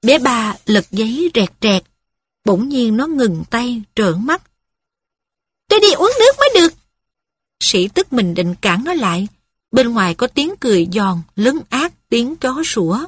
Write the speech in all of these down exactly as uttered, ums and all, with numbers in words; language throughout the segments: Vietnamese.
Bé ba lật giấy rẹt rẹt. Bỗng nhiên nó ngừng tay, trợn mắt. Tôi đi uống nước mới được. Sĩ tức mình định cản nó lại. Bên ngoài có tiếng cười giòn, lấn át tiếng chó sủa.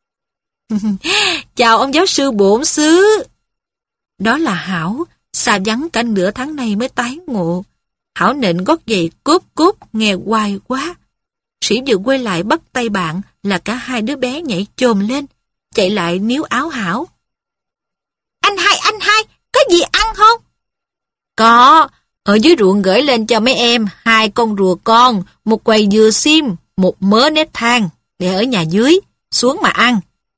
Chào ông giáo sư bổn xứ. Đó là Hảo, xa vắng cả nửa tháng nay mới tái ngộ. Hảo nịnh gót giày cốp cốp, nghe hoài quá. Sĩ vừa quay lại bắt tay bạn là cả hai đứa bé nhảy chồm lên, chạy lại níu áo Hảo. Anh hai, anh hai, có gì ăn không? Có, ở dưới ruộng gửi lên cho mấy em hai con rùa con, một quầy dừa xiêm, một mớ nếp than để ở nhà dưới, xuống mà ăn.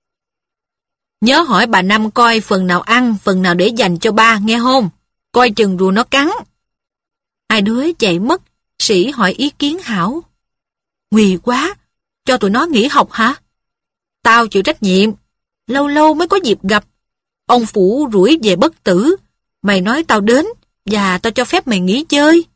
Nhớ hỏi bà Năm coi phần nào ăn, phần nào để dành cho ba, nghe không? Coi chừng rùa nó cắn. Hai đứa chạy mất, Sĩ hỏi ý kiến Hảo. Nguy quá, cho tụi nó nghỉ học hả? Tao chịu trách nhiệm, lâu lâu mới có dịp gặp. Ông Phủ rủi về bất tử, mày nói tao đến, và tao cho phép mày nghỉ chơi.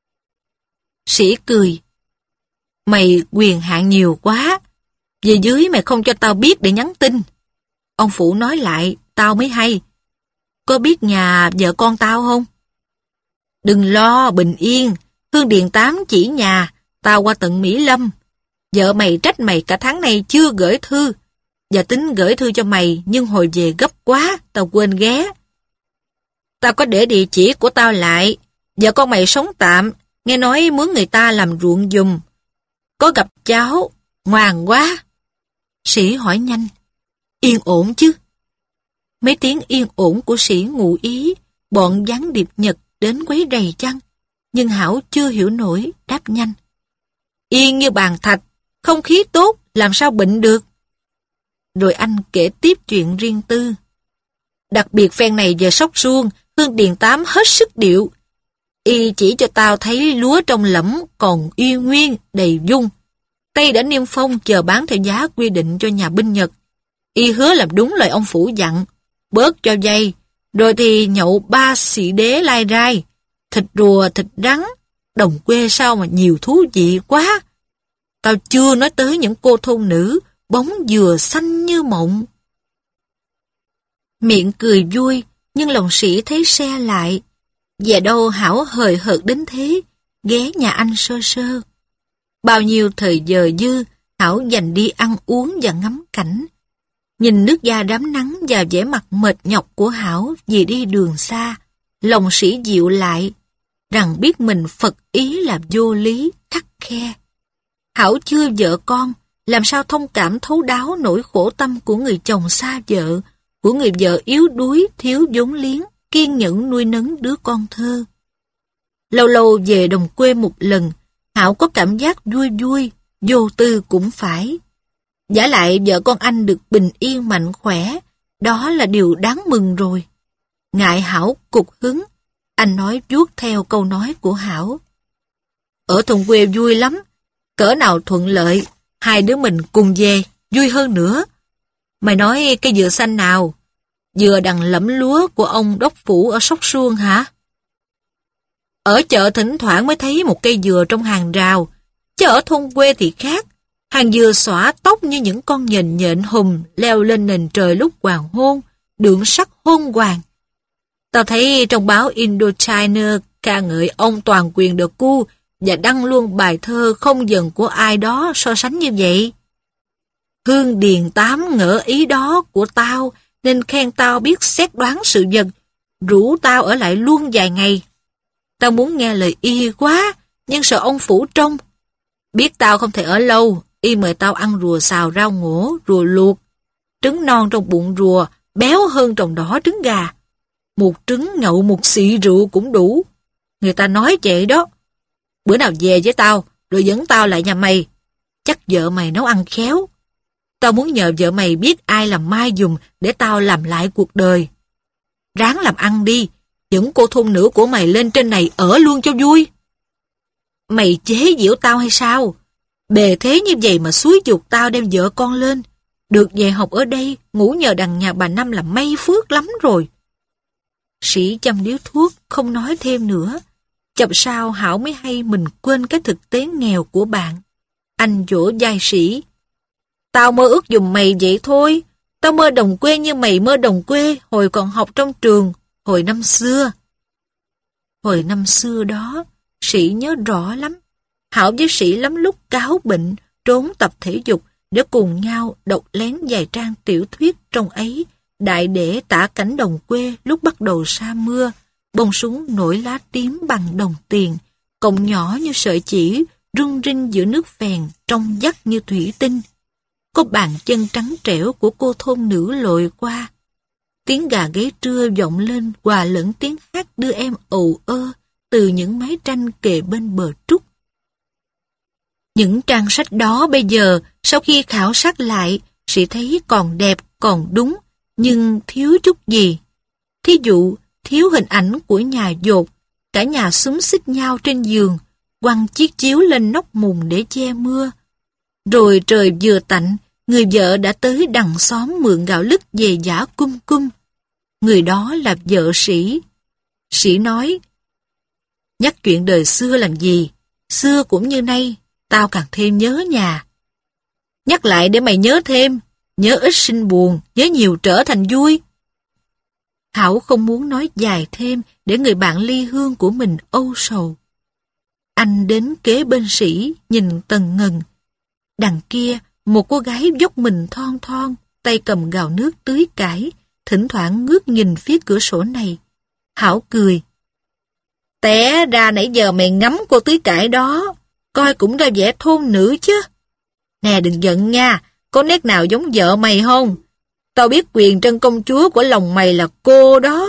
Sĩ cười. Mày quyền hạn nhiều quá, về dưới mày không cho tao biết để nhắn tin. Ông Phủ nói lại, tao mới hay. Có biết nhà vợ con tao không? Đừng lo, bình yên. Hương Điền Tám chỉ nhà, tao qua tận Mỹ Lâm. Vợ mày trách mày cả tháng nay chưa gửi thư. Và tính gửi thư cho mày, nhưng hồi về gấp quá, tao quên ghé. Tao có để địa chỉ của tao lại. Vợ con mày sống tạm, nghe nói mướn người ta làm ruộng giùm. Có gặp cháu, ngoan quá. Sĩ hỏi nhanh. Yên ổn chứ? Mấy tiếng yên ổn của Sĩ ngụ ý, bọn gián điệp Nhật đến quấy rầy chăng? Nhưng Hảo chưa hiểu nổi, đáp nhanh. Yên như bàn thạch, không khí tốt, làm sao bệnh được? Rồi anh kể tiếp chuyện riêng tư. Đặc biệt phen này về Sóc Suông, Hương Điền Tám hết sức điệu. Y chỉ cho tao thấy lúa trong lẫm còn y nguyên, đầy dung. Tây đã niêm phong chờ bán theo giá quy định cho nhà binh Nhật. Y hứa làm đúng lời ông Phủ dặn, bớt cho dây, rồi thì nhậu ba xị đế lai rai, thịt rùa, thịt rắn, đồng quê sao mà nhiều thú vị quá. Tao chưa nói tới những cô thôn nữ, bóng dừa xanh như mộng. Miệng cười vui, nhưng lòng Sĩ thấy se lại. Về đâu Hảo hời hợt đến thế, ghé nhà anh sơ sơ. Bao nhiêu thời giờ dư, Hảo dành đi ăn uống và ngắm cảnh. Nhìn nước da đám nắng và vẻ mặt mệt nhọc của Hảo vì đi đường xa, lòng Sĩ dịu lại, rằng biết mình phật ý là vô lý, khắt khe. Hảo chưa vợ con, làm sao thông cảm thấu đáo nỗi khổ tâm của người chồng xa vợ, của người vợ yếu đuối, thiếu vốn liếng, kiên nhẫn nuôi nấng đứa con thơ. Lâu lâu về đồng quê một lần, Hảo có cảm giác vui vui, vô tư cũng phải. Giả lại vợ con anh được bình yên mạnh khỏe, đó là điều đáng mừng rồi. Ngại Hảo cục hứng, anh nói vuốt theo câu nói của Hảo. Ở thôn quê vui lắm, cỡ nào thuận lợi, hai đứa mình cùng về, vui hơn nữa. Mày nói cây dừa xanh nào? Dừa đằng lẫm lúa của ông Đốc Phủ ở Sóc Suông hả? Ở chợ thỉnh thoảng mới thấy một cây dừa trong hàng rào, chứ ở thôn quê thì khác. Hàng dừa xõa tóc như những con nhện nhện hùm leo lên nền trời lúc hoàng hôn, đượm sắc hôn hoàng. Tao thấy trong báo Indochina ca ngợi ông toàn quyền đờ cu và đăng luôn bài thơ không dần của ai đó so sánh như vậy. Hương Điền Tám ngỡ ý đó của tao nên khen tao biết xét đoán sự vật, rủ tao ở lại luôn vài ngày. Tao muốn nghe lời y quá, nhưng sợ ông Phủ trông. Biết tao không thể ở lâu, y mời tao ăn rùa xào rau ngổ, rùa luộc. Trứng non trong bụng rùa, béo hơn trồng đỏ trứng gà. Một trứng nhậu một xị rượu cũng đủ. Người ta nói vậy đó. Bữa nào về với tao, rồi dẫn tao lại nhà mày. Chắc vợ mày nấu ăn khéo. Tao muốn nhờ vợ mày biết ai làm mai dùm để tao làm lại cuộc đời. Ráng làm ăn đi, dẫn cô thôn nữ của mày lên trên này ở luôn cho vui. Mày chế giễu tao hay sao? Bề thế như vậy mà xúi giục tao đem vợ con lên. Được về học ở đây, ngủ nhờ đằng nhà bà Năm là may phước lắm rồi. Sĩ châm điếu thuốc, không nói thêm nữa. Chập sao Hảo mới hay mình quên cái thực tế nghèo của bạn. Anh dỗ vai Sĩ. Tao mơ ước giùm mày vậy thôi. Tao mơ đồng quê như mày mơ đồng quê hồi còn học trong trường, hồi năm xưa. Hồi năm xưa đó, Sĩ nhớ rõ lắm. Hảo với Sĩ lắm lúc cáo bệnh, trốn tập thể dục để cùng nhau đọc lén vài trang tiểu thuyết trong ấy, đại để tả cảnh đồng quê lúc bắt đầu sa mưa, bông súng nổi lá tím bằng đồng tiền, cọng nhỏ như sợi chỉ, rung rinh giữa nước phèn trong vắt như thủy tinh. Có bàn chân trắng trẻo của cô thôn nữ lội qua. Tiếng gà gáy trưa vọng lên hòa lẫn tiếng hát đưa em ầu ơ từ những mái tranh kề bên bờ trúc. Những trang sách đó bây giờ, sau khi khảo sát lại, Sĩ thấy còn đẹp, còn đúng, nhưng thiếu chút gì. Thí dụ, thiếu hình ảnh của nhà dột, cả nhà xúm xích nhau trên giường, quăng chiếc chiếu lên nóc mùng để che mưa. Rồi trời vừa tạnh, người vợ đã tới đằng xóm mượn gạo lứt về giã cum cum. Người đó là vợ Sĩ. Sĩ nói, nhắc chuyện đời xưa làm gì, xưa cũng như nay, tao càng thêm nhớ nhà. Nhắc lại để mày nhớ thêm, nhớ ít sinh buồn, nhớ nhiều trở thành vui. Hảo không muốn nói dài thêm để người bạn ly hương của mình âu sầu. Anh đến kế bên Sĩ, nhìn tần ngần. Đằng kia, một cô gái dốc mình thon thon, tay cầm gạo nước tưới cải, thỉnh thoảng ngước nhìn phía cửa sổ này. Hảo cười. Té ra nãy giờ mày ngắm cô tưới cải đó, coi cũng ra vẻ thôn nữ chứ. Nè đừng giận nha, có nét nào giống vợ mày không? Tao biết quyền trân công chúa của lòng mày là cô đó.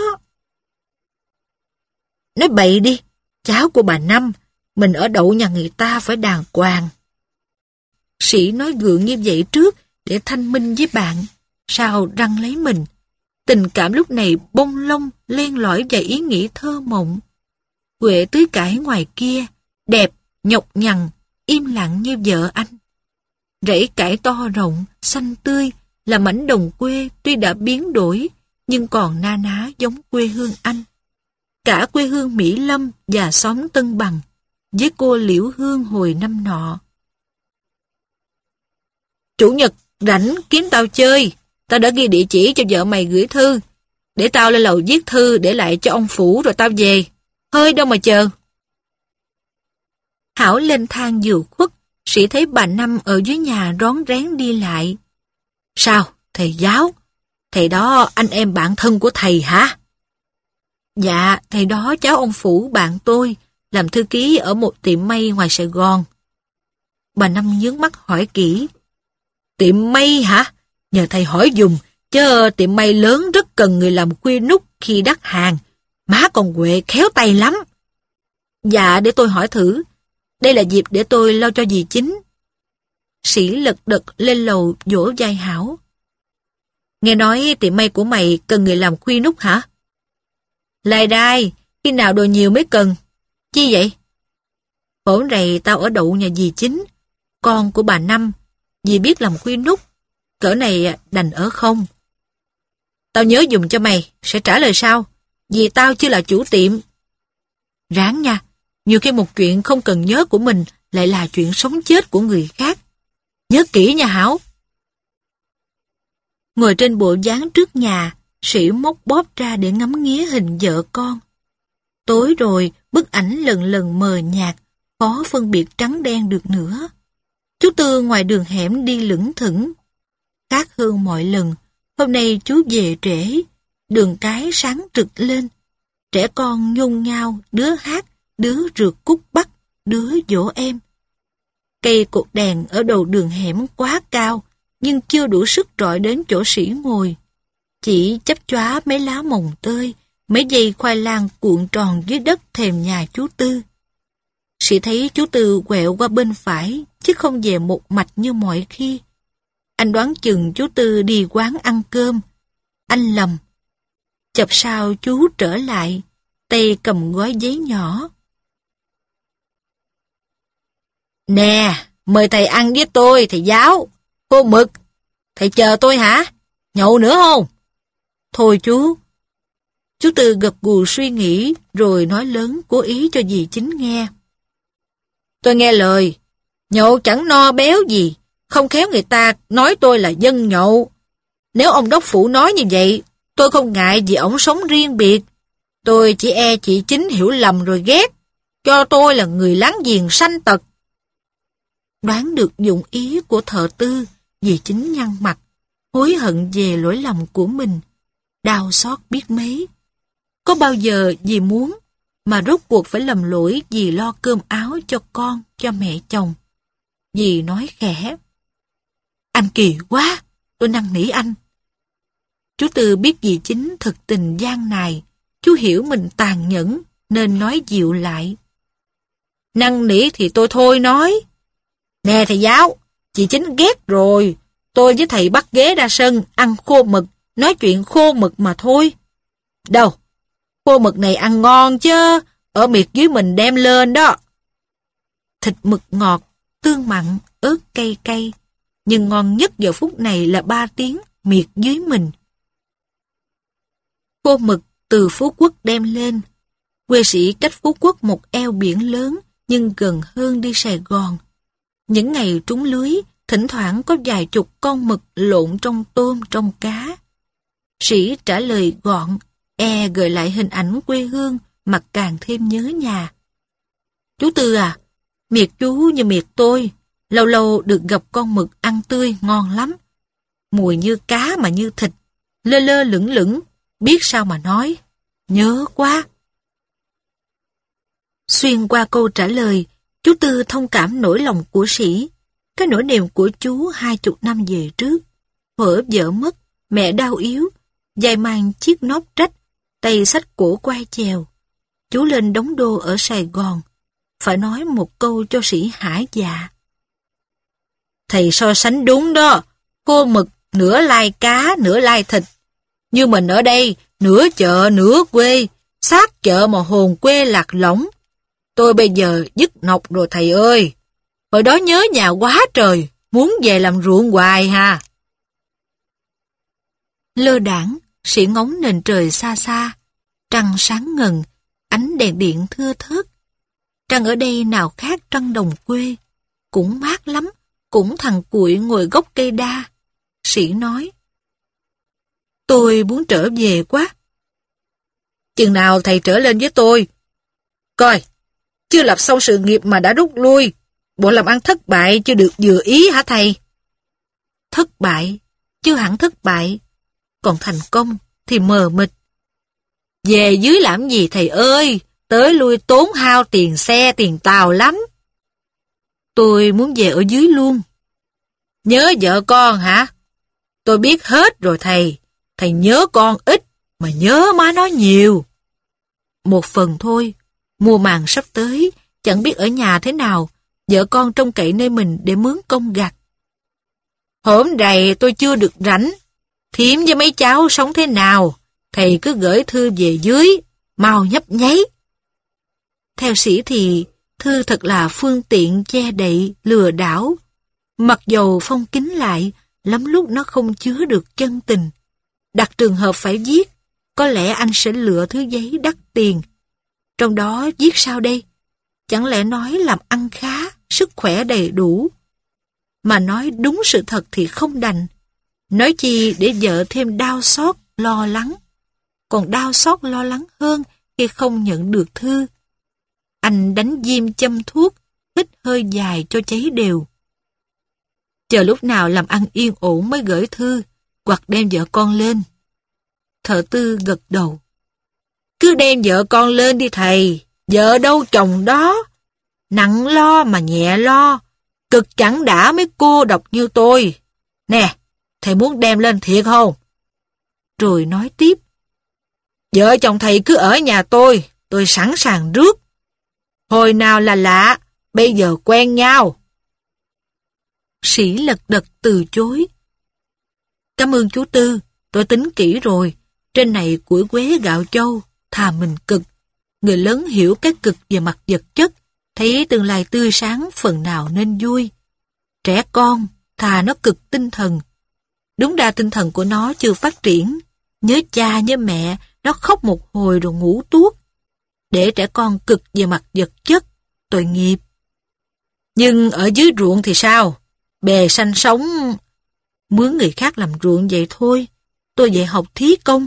Nói bậy đi, cháu của bà Năm, mình ở đậu nhà người ta phải đàng hoàng. Sĩ nói gượng như vậy trước để thanh minh với bạn, sao răng lấy mình. Tình cảm lúc này bông lông, len lỏi và ý nghĩ thơ mộng. Huệ tưới cải ngoài kia, đẹp, nhọc nhằn, im lặng như vợ anh. Rẫy cải to rộng, xanh tươi, là mảnh đồng quê tuy đã biến đổi, nhưng còn na ná giống quê hương anh. Cả quê hương Mỹ Lâm và xóm Tân Bằng, với cô Liễu Hương hồi năm nọ. Chủ nhật rảnh kiếm tao chơi, tao đã ghi địa chỉ cho vợ mày gửi thư. Để tao lên lầu viết thư để lại cho ông Phủ rồi tao về. Hơi đâu mà chờ. Hảo lên thang vừa khuất, Sĩ thấy bà Năm ở dưới nhà rón rén đi lại. Sao, thầy giáo? Thầy đó anh em bạn thân của thầy hả? Dạ, thầy đó cháu ông Phủ bạn tôi, làm thư ký ở một tiệm may ngoài Sài Gòn. Bà Năm nhướng mắt hỏi kỹ. Tiệm may hả? Nhờ thầy hỏi dùm, chứ tiệm may lớn rất cần người làm khuya nút khi đắt hàng. Má con Huệ khéo tay lắm. Dạ, để tôi hỏi thử. Đây là dịp để tôi lo cho dì Chính. Sĩ lật đật lên lầu vỗ vai Hảo. Nghe nói tiệm may của mày cần người làm khuya nút hả? Lai đai, khi nào đồ nhiều mới cần. Chi vậy? Hổn rày tao ở đậu nhà dì Chính, con của bà Năm. Dì biết làm khuya nút, cỡ này đành ở không. Tao nhớ dùng cho mày, sẽ trả lời sau. Vì tao chưa là chủ tiệm. Ráng nha, nhiều khi một chuyện không cần nhớ của mình lại là chuyện sống chết của người khác. Nhớ kỹ nha Hảo. Ngồi trên bộ dáng trước nhà, Sĩ móc bóp ra để ngắm nghía hình vợ con. Tối rồi, bức ảnh lần lần mờ nhạt, khó phân biệt trắng đen được nữa. Chú Tư ngoài đường hẻm đi lững thững. Khác hơn mọi lần, hôm nay chú về trễ, đường cái sáng rực lên. Trẻ con nhôn nhao, đứa hát, đứa rượt cút bắt, đứa dỗ em. Cây cột đèn ở đầu đường hẻm quá cao, nhưng chưa đủ sức rọi đến chỗ Sĩ ngồi. Chỉ chắp chóa mấy lá mồng tơi, mấy dây khoai lang cuộn tròn dưới đất thềm nhà chú Tư. Sĩ thấy chú Tư quẹo qua bên phải, chứ không về một mạch như mọi khi. Anh đoán chừng chú Tư đi quán ăn cơm. Anh lầm. Chập sau chú trở lại, tay cầm gói giấy nhỏ. Nè, mời thầy ăn với tôi, thầy giáo. Cô Mực, thầy chờ tôi hả? Nhậu nữa không? Thôi chú. Chú Tư gật gù suy nghĩ, rồi nói lớn cố ý cho dì Chính nghe. Tôi nghe lời, nhậu chẳng no béo gì, không khéo người ta nói tôi là dân nhậu. Nếu ông đốc phủ nói như vậy, tôi không ngại vì ổng sống riêng biệt. Tôi chỉ e chị Chính hiểu lầm rồi ghét, cho tôi là người láng giềng sanh tật. Đoán được dụng ý của Thợ Tư, dì Chính nhăn mặt, hối hận về lỗi lầm của mình, đau xót biết mấy. Có bao giờ dì muốn, mà rốt cuộc phải lầm lỗi vì lo cơm áo cho con, cho mẹ chồng. Dì nói khẽ, anh kỳ quá, tôi năn nỉ anh. Chú Tư biết dì Chính thực tình gian nài, chú hiểu mình tàn nhẫn, nên nói dịu lại. Năn nỉ thì tôi thôi nói. Nè thầy giáo, chị Chính ghét rồi, tôi với thầy bắt ghế ra sân, ăn khô mực, nói chuyện khô mực mà thôi. Đâu, khô mực này ăn ngon chứ, ở miệt dưới mình đem lên đó. Thịt mực ngọt, tương mặn, ớt cay cay, nhưng ngon nhất giờ phút này là ba tiếng miệt dưới mình. Khô mực từ Phú Quốc đem lên. Quê sĩ cách Phú Quốc một eo biển lớn, nhưng gần hơn đi Sài Gòn. Những ngày trúng lưới, thỉnh thoảng có vài chục con mực lộn trong tôm trong cá. Sĩ trả lời gọn, e gợi lại hình ảnh quê hương mà càng thêm nhớ nhà. Chú Tư à, miệt chú như miệt tôi, lâu lâu được gặp con mực ăn tươi ngon lắm. Mùi như cá mà như thịt, lơ lơ lửng lửng, biết sao mà nói, nhớ quá. Xuyên qua câu trả lời, chú Tư thông cảm nỗi lòng của Sĩ, cái nỗi niềm của chú hai chục năm về trước. Hở vợ mất, mẹ đau yếu, dài mang chiếc nốt rách, tay xách cổ quay chèo. Chú lên đóng đô ở Sài Gòn, phải nói một câu cho Sĩ hả dạ. Thầy so sánh đúng đó, cô mực nửa lai cá, nửa lai thịt. Như mình ở đây, nửa chợ, nửa quê, sát chợ mà hồn quê lạc lõng. Tôi bây giờ dứt nọc rồi thầy ơi. Hồi đó nhớ nhà quá trời, muốn về làm ruộng hoài ha. Lơ đãng, Sĩ ngóng nền trời xa xa, trăng sáng ngần, ánh đèn điện thưa thớt. Trăng ở đây nào khác trăng đồng quê, cũng mát lắm, cũng thằng cuội ngồi gốc cây đa. Sĩ nói, tôi muốn trở về quá. Chừng nào thầy trở lên với tôi? Coi, chưa lập xong sự nghiệp mà đã rút lui, bộ làm ăn thất bại chưa được vừa ý hả thầy? Thất bại, chưa hẳn thất bại, còn thành công thì mờ mịt. Về dưới làm gì thầy ơi, tới lui tốn hao tiền xe tiền tàu lắm. Tôi muốn về ở dưới luôn. Nhớ vợ con hả? Tôi biết hết rồi thầy, thầy nhớ con ít mà nhớ má nó nhiều. Một phần thôi, mùa màng sắp tới, chẳng biết ở nhà thế nào, vợ con trông cậy nơi mình để mướn công gặt. Hôm nay tôi chưa được rảnh, thím với mấy cháu sống thế nào, thầy cứ gửi thư về dưới, mau nhấp nháy. Theo Sĩ thì, thư thật là phương tiện che đậy, lừa đảo. Mặc dầu phong kín lại, lắm lúc nó không chứa được chân tình. Đặt trường hợp phải viết, có lẽ anh sẽ lựa thứ giấy đắt tiền. Trong đó viết sao đây? Chẳng lẽ nói làm ăn khá, sức khỏe đầy đủ? Mà nói đúng sự thật thì không đành. Nói chi để vợ thêm đau xót, lo lắng. Còn đau xót lo lắng hơn khi không nhận được thư. Anh đánh diêm châm thuốc, hít hơi dài cho cháy đều. Chờ lúc nào làm ăn yên ổn mới gửi thư, hoặc đem vợ con lên. Thợ Tư gật đầu. Cứ đem vợ con lên đi thầy, vợ đâu chồng đó. Nặng lo mà nhẹ lo, cực chẳng đã mấy cô độc như tôi. Nè, thầy muốn đem lên thiệt không? Rồi nói tiếp. Vợ chồng thầy cứ ở nhà tôi, tôi sẵn sàng rước. Hồi nào là lạ, bây giờ quen nhau. Sĩ lật đật từ chối. Cảm ơn chú Tư, tôi tính kỹ rồi. Trên này củi quế gạo châu, thà mình cực. Người lớn hiểu cái cực về mặt vật chất, thấy tương lai tươi sáng phần nào nên vui. Trẻ con, thà nó cực tinh thần. Đúng ra tinh thần của nó chưa phát triển. Nhớ cha nhớ mẹ, nó khóc một hồi rồi ngủ tuốt. Để trẻ con cực về mặt vật chất, tội nghiệp. Nhưng ở dưới ruộng thì sao? Bề xanh sống... Mướn người khác làm ruộng vậy thôi. Tôi dạy học thí công.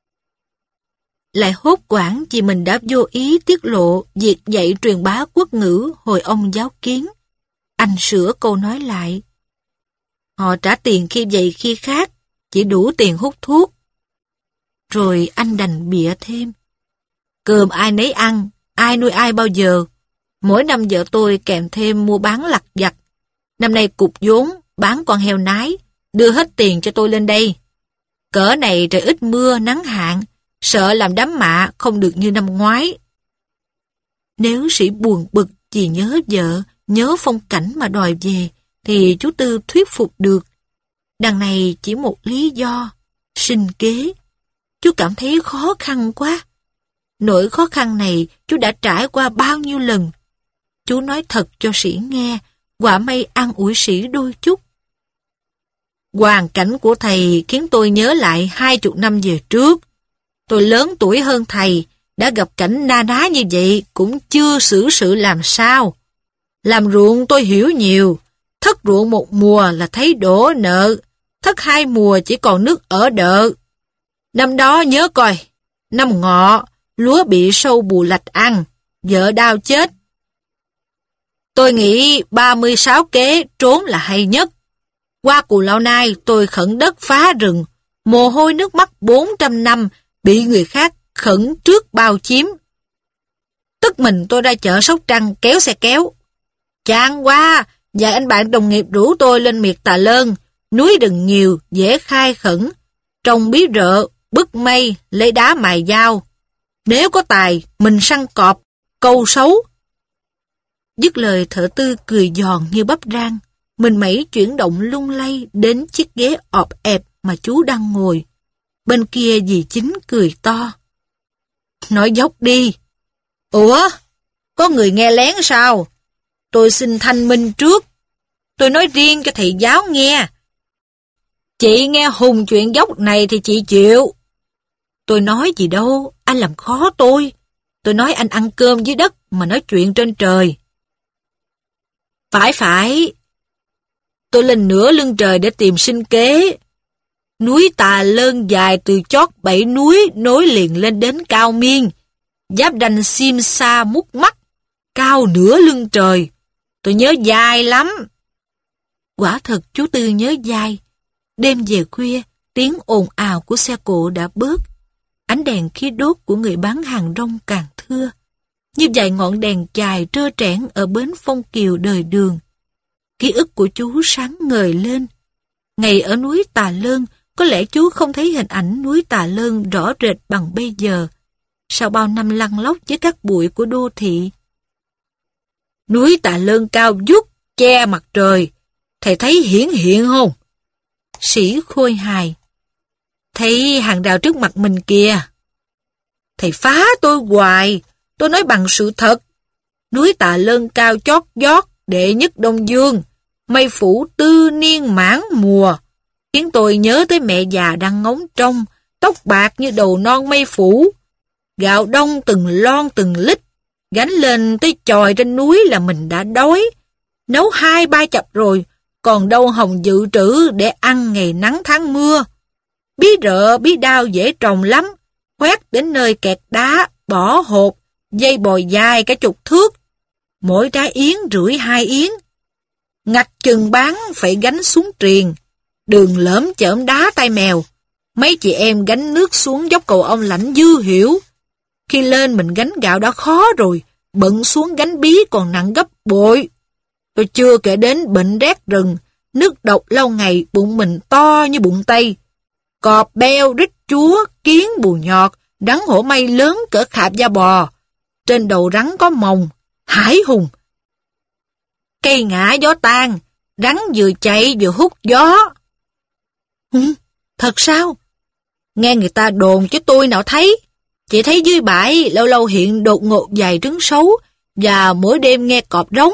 Lại hốt hoảng vì mình đã vô ý tiết lộ việc dạy truyền bá quốc ngữ hồi ông giáo kiến. Anh sửa câu nói lại. Họ trả tiền khi vậy khi khác, chỉ đủ tiền hút thuốc. Rồi anh đành bịa thêm. Cơm ai nấy ăn, ai nuôi ai bao giờ. Mỗi năm vợ tôi kèm thêm mua bán lặt vặt. Năm nay cục vốn, bán con heo nái, đưa hết tiền cho tôi lên đây. Cỡ này trời ít mưa, nắng hạn, sợ làm đám mạ không được như năm ngoái. Nếu sĩ buồn bực vì nhớ vợ, nhớ phong cảnh mà đòi về, thì chú Tư thuyết phục được. Đằng này chỉ một lý do, sinh kế. Chú cảm thấy khó khăn quá. Nỗi khó khăn này chú đã trải qua bao nhiêu lần. Chú nói thật cho sĩ nghe, quả may an ủi sĩ đôi chút. Hoàn cảnh của thầy khiến tôi nhớ lại hai chục năm về trước. Tôi lớn tuổi hơn thầy, đã gặp cảnh na ná như vậy cũng chưa xử sự làm sao. Làm ruộng tôi hiểu nhiều, thất ruộng một mùa là thấy đổ nợ, thất hai mùa chỉ còn nước ở đợ. Năm đó nhớ coi, năm ngọ, lúa bị sâu bù lạch ăn, vợ đau chết. Tôi nghĩ ba mươi sáu kế trốn là hay nhất. Qua Cù Lao Nai tôi khẩn đất phá rừng, mồ hôi nước mắt bốn trăm năm bị người khác khẩn trước bao chiếm. Tức mình tôi ra chợ Sóc Trăng kéo xe kéo. Chán quá, vài anh bạn đồng nghiệp rủ tôi lên miệt Tà Lơn, núi đừng nhiều, dễ khai khẩn, trồng bí rợ, bứt mây, lấy đá mài dao. Nếu có tài, mình săn cọp, câu sấu. Dứt lời Thợ Tư cười giòn như bắp rang, mình mẩy chuyển động lung lay đến chiếc ghế ọp ẹp mà chú đang ngồi. Bên kia dì Chính cười to. Nói dốc đi. Ủa? Có người nghe lén sao? Tôi xin thanh minh trước. Tôi nói riêng cho thầy giáo nghe. Chị nghe hùng chuyện dốc này thì chị chịu. Tôi nói gì đâu, anh làm khó tôi. Tôi nói anh ăn cơm dưới đất mà nói chuyện trên trời. Phải phải. Tôi lên nửa lưng trời để tìm sinh kế. Núi Tà Lơn dài từ chót bảy núi nối liền lên đến Cao Miên. Giáp ranh Sim Sa Mút Mắt, cao nửa lưng trời. Tôi nhớ dài lắm. Quả thật chú Tư nhớ dài. Đêm về khuya, tiếng ồn ào của xe cộ đã bớt. Ánh đèn khí đốt của người bán hàng rong càng thưa. Như vài ngọn đèn chài trơ trẽn ở bến Phong Kiều đời Đường. Ký ức của chú sáng ngời lên. Ngày ở núi Tà Lơn, có lẽ chú không thấy hình ảnh núi Tà Lơn rõ rệt bằng bây giờ. Sau bao năm lăn lóc với các bụi của đô thị. Núi Tà Lơn cao vút, che mặt trời. Thầy thấy hiển hiện không? Sĩ Khôi hài. Thấy hàng rào trước mặt mình kìa. Thầy phá tôi hoài. Tôi nói bằng sự thật. Núi Tà Lơn cao chót vót, đệ nhất Đông Dương. Mây phủ tư niên mãn mùa. Khiến tôi nhớ tới mẹ già đang ngóng trông, tóc bạc như đầu non mây phủ. Gạo đông từng lon từng lít, gánh lên tới chòi trên núi là mình đã đói. Nấu hai ba chập rồi, còn đâu hồng dự trữ để ăn ngày nắng tháng mưa. Bí rợ, bí đao dễ trồng lắm, khoét đến nơi kẹt đá, bỏ hột, dây bòi dài cả chục thước. Mỗi trái yến rưỡi hai yến. Ngặt chừng bán phải gánh xuống triền, đường lởm chởm đá tay mèo. Mấy chị em gánh nước xuống dốc cầu ông Lãnh Dư Hiểu. Khi lên mình gánh gạo đã khó rồi, bận xuống gánh bí còn nặng gấp bội. Tôi chưa kể đến bệnh rét rừng, nước độc lâu ngày bụng mình to như bụng Tây. Cọp beo, rít chúa, kiến bù nhọt, rắn hổ mây lớn cỡ khạp da bò. Trên đầu rắn có mồng, hải hùng. Cây ngã gió tan, rắn vừa chạy vừa hút gió. Ừ, thật sao? Nghe người ta đồn chứ tôi nào thấy. Chỉ thấy dưới bãi lâu lâu hiện đột ngột vài trứng sấu và mỗi đêm nghe cọp rống.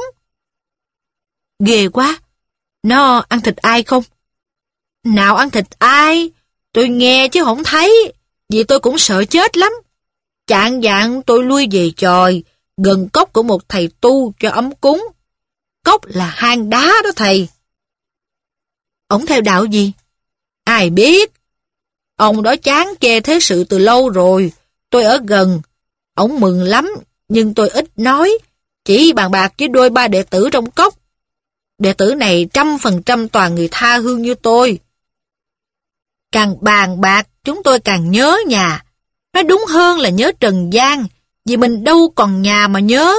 Ghê quá. Nó ăn thịt ai không? Nào ăn thịt ai? Tôi nghe chứ không thấy. Vì tôi cũng sợ chết lắm. Chạng vạng tôi lui về chòi gần cốc của một thầy tu cho ấm cúng. Cốc là hang đá đó thầy. Ổng theo đạo gì? Ai biết. Ông đó chán chê thế sự từ lâu rồi. Tôi ở gần. Ổng mừng lắm, nhưng tôi ít nói. Chỉ bàn bạc với đôi ba đệ tử trong cốc. Đệ tử này trăm phần trăm toàn người tha hương như tôi. Càng bàn bạc, chúng tôi càng nhớ nhà. Nói đúng hơn là nhớ trần gian, vì mình đâu còn nhà mà nhớ.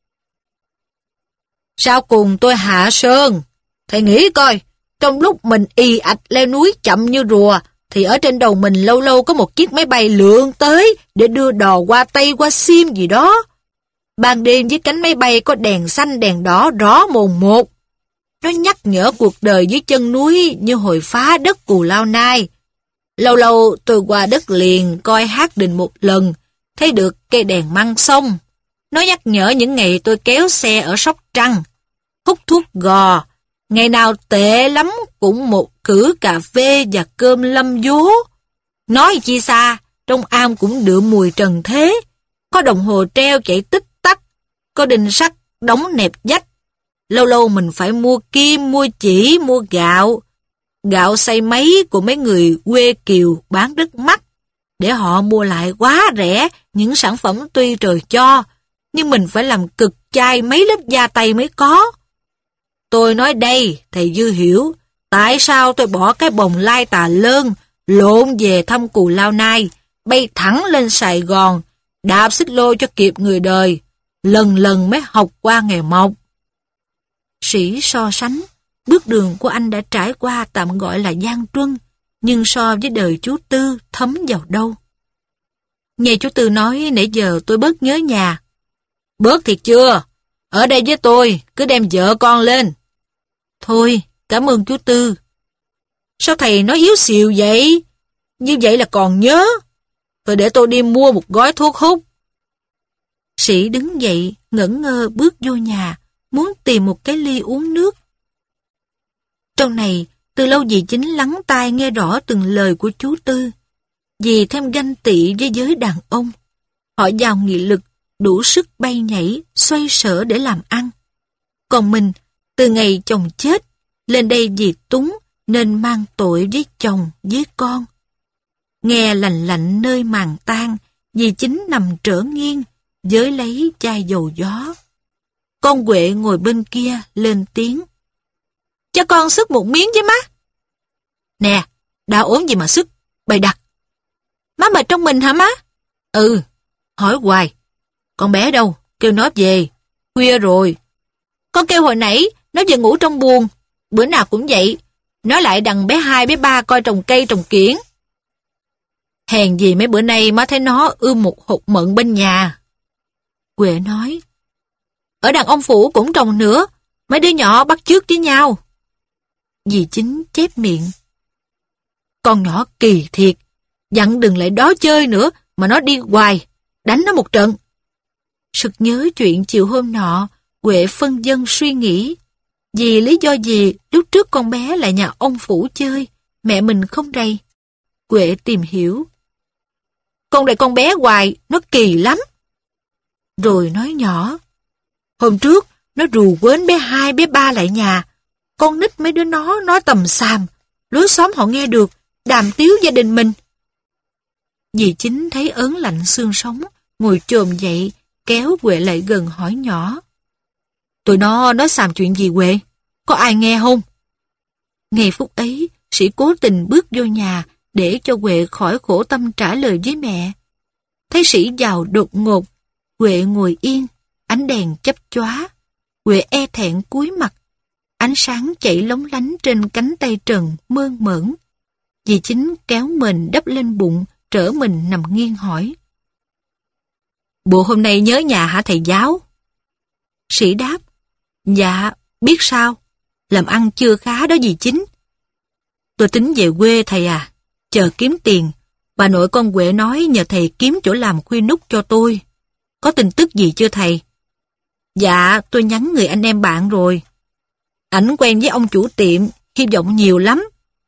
Sau cùng tôi hạ sơn. Thầy nghĩ coi, trong lúc mình ì ạch leo núi chậm như rùa, thì ở trên đầu mình lâu lâu có một chiếc máy bay lượn tới để đưa đò qua Tây qua Sim gì đó. Ban đêm dưới cánh máy bay có đèn xanh đèn đỏ rõ mồn một. Nó nhắc nhở cuộc đời dưới chân núi như hồi phá đất Cù Lao Nai. Lâu lâu tôi qua đất liền coi Hát Đình một lần, thấy được cây đèn măng sông. Nó nhắc nhở những ngày tôi kéo xe ở Sóc Trăng, hút thuốc gò. Ngày nào tệ lắm cũng một cữ cà phê và cơm lâm vố. Nói chi xa, trong am cũng đượm mùi trần thế. Có đồng hồ treo chạy tích tắc, có đinh sắt đóng nẹp vách. Lâu lâu mình phải mua kim, mua chỉ, mua gạo. Gạo xay máy của mấy người quê kiều bán rất mắc, để họ mua lại quá rẻ những sản phẩm tuy trời cho, nhưng mình phải làm cực chai mấy lớp da tay mới có. Tôi nói đây, thầy Dư hiểu, tại sao tôi bỏ cái bồng lai Tà Lơn, lộn về thăm Cù Lao Nai, bay thẳng lên Sài Gòn, đạp xích lô cho kịp người đời, lần lần mới học qua nghề mộc. Sĩ so sánh, bước đường của anh đã trải qua tạm gọi là gian truân, nhưng so với đời chú Tư thấm vào đâu. Nghe chú Tư nói nãy giờ tôi bớt nhớ nhà. Bớt thiệt chưa? Ở đây với tôi, cứ đem vợ con lên. Thôi, cảm ơn chú Tư. Sao thầy nói yếu xìu vậy? Như vậy là còn nhớ. Rồi để tôi đi mua một gói thuốc hút. Sĩ đứng dậy, ngẩn ngơ bước vô nhà, muốn tìm một cái ly uống nước. Trong này, từ lâu dì Chính lắng tai nghe rõ từng lời của chú Tư. Dì thêm ganh tị với giới đàn ông. Họ giàu nghị lực, đủ sức bay nhảy, xoay sở để làm ăn. Còn mình, từ ngày chồng chết, lên đây vì túng nên mang tội với chồng, với con. Nghe lành lạnh nơi màn tan, dì Chính nằm trở nghiêng, giới lấy chai dầu gió. Con Huệ ngồi bên kia lên tiếng. Cho con sức một miếng với má. Nè, đau ốm gì mà sức, bày đặt. Má mệt trong mình hả má? Ừ, hỏi hoài. Con bé đâu, kêu nó về, khuya rồi. Con kêu hồi nãy, nó về ngủ trong buồng, bữa nào cũng vậy. Nó lại đằng bé hai bé ba coi trồng cây trồng kiển. Hèn gì mấy bữa nay má thấy nó ươm một hột mận bên nhà. Huệ nói. Ở đàn ông phủ cũng trồng nữa, mấy đứa nhỏ bắt chước với nhau. Dì Chính chép miệng. Con nhỏ kỳ thiệt, dặn đừng lại đó chơi nữa mà nó đi hoài, đánh nó một trận. Sực nhớ chuyện chiều hôm nọ, Huệ phân vân suy nghĩ. Vì lý do gì lúc trước con bé lại nhà ông phủ chơi, mẹ mình không rầy. Huệ tìm hiểu. Con đợi con bé hoài, nó kỳ lắm. Rồi nói nhỏ. Hôm trước, nó rù quến bé hai bé ba lại nhà. Con nít mấy đứa nó nói tầm xàm. Lối xóm họ nghe được, đàm tiếu gia đình mình. Dì Chính thấy ớn lạnh xương sống, ngồi chồm dậy, kéo Huệ lại gần hỏi nhỏ. Tụi nó nói xàm chuyện gì Huệ? Có ai nghe không? Ngay phút ấy, Sĩ cố tình bước vô nhà để cho Huệ khỏi khổ tâm trả lời với mẹ. Thấy Sĩ vào đột ngột, Huệ ngồi yên, ánh đèn chớp chóa. Huệ e thẹn cúi mặt, ánh sáng chảy lóng lánh trên cánh tay trần mơn mởn. Dì Chính kéo mình đắp lên bụng, trở mình nằm nghiêng hỏi. Bộ hôm nay nhớ nhà hả thầy giáo? Sĩ đáp. Dạ, biết sao? Làm ăn chưa khá đó dì Chính. Tôi tính về quê thầy à, chờ kiếm tiền. Bà nội con Huệ nói nhờ thầy kiếm chỗ làm khuya nút cho tôi. Có tin tức gì chưa thầy? Dạ, tôi nhắn người anh em bạn rồi. Ảnh quen với ông chủ tiệm, hy vọng nhiều lắm.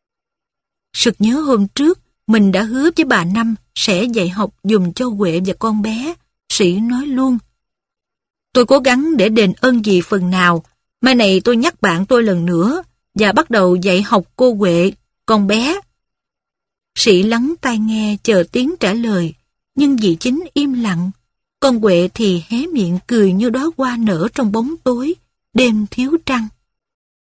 Sực nhớ hôm trước, mình đã hứa với bà Năm sẽ dạy học dùm cho Huệ và con bé. Sĩ nói luôn. Tôi cố gắng để đền ơn dì phần nào. Mai này tôi nhắc bạn tôi lần nữa. và bắt đầu dạy học cô Huệ, con bé. Sĩ lắng tai nghe chờ tiếng trả lời, nhưng dì Chính im lặng. Con Huệ thì hé miệng cười như đóa hoa nở trong bóng tối, đêm thiếu trăng.